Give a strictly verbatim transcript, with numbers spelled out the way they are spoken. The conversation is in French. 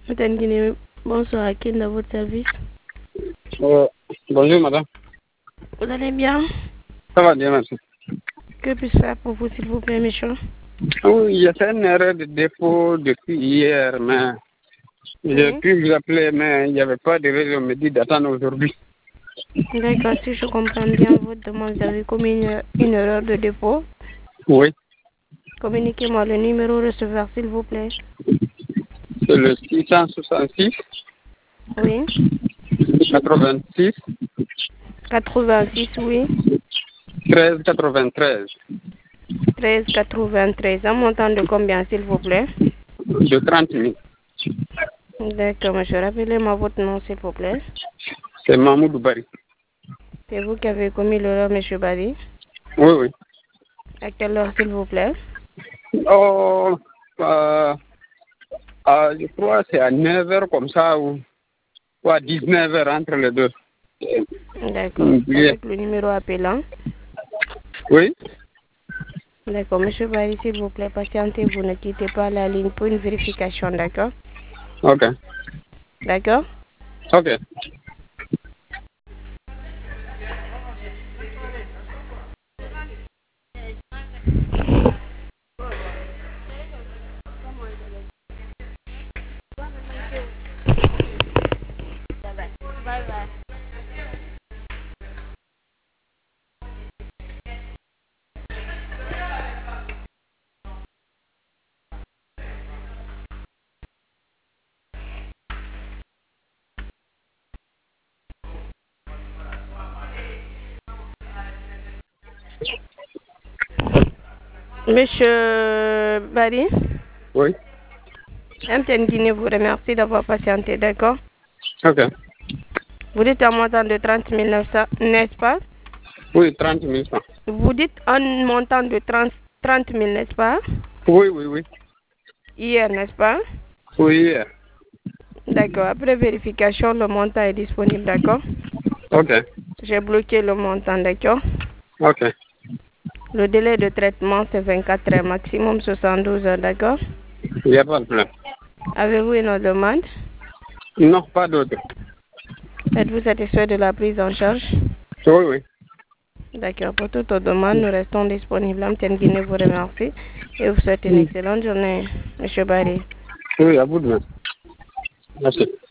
Madame Guinée, bonsoir, à qui dans votre service? Euh, bonjour madame. Vous allez bien? Ça va bien, merci. Que puis-je faire pour vous, s'il vous plaît, monsieur? Oui, il y a fait une erreur de dépôt depuis hier, mais j'ai Oui. pu vous appeler, mais il n'y avait pas de raison, on me dit d'attendre aujourd'hui. D'accord, si je comprends bien votre demande, vous avez commis une, une erreur de dépôt. Oui, Communiquez-moi le numéro receveur, s'il vous plaît. c'est le six cent soixante-six Oui. quatre-vingt-six quatre-vingt-six, oui. treize quatre-vingt-treize treize quatre-vingt-treize. Un montant de combien, s'il vous plaît? de trente mille. D'accord, monsieur. Rappelez-moi votre nom, s'il vous plaît. C'est Mahmoud Bari. C'est vous qui avez commis l'erreur, monsieur Bari. Oui, oui. À quelle heure, s'il vous plaît? Oh, euh, euh, je crois que c'est à neuf heures comme ça, ou, ou à dix-neuf heures entre les deux. D'accord. Oui. Avec le numéro appelant. Oui. D'accord, monsieur Bari, s'il vous plaît, patientez, vous ne quittez pas la ligne pour une vérification, d'accord? Ok. D'accord? Ok. Monsieur Bari, Oui. M T N Guinée vous remercie d'avoir patienté, d'accord? Ok. Vous dites un montant de trente mille neuf cents, n'est-ce pas? Oui, trente mille francs. Vous dites un montant de trente mille, n'est-ce pas? Oui, oui, oui. Hier, n'est-ce pas? Oui. D'accord. Après vérification, le montant est disponible, d'accord? Ok. J'ai bloqué le montant, d'accord? Ok. Le délai de traitement, c'est vingt-quatre heures, maximum soixante-douze heures, d'accord? Il n'y a pas de problème. Avez-vous une autre demande? Non, pas d'autre. Êtes-vous satisfait de la prise en charge? Oui, oui. D'accord. Pour toute autre demande, nous restons disponibles. Amtienne Guinée vous remercie et vous souhaite une excellente journée, monsieur Barry. Oui, à vous de même. Merci.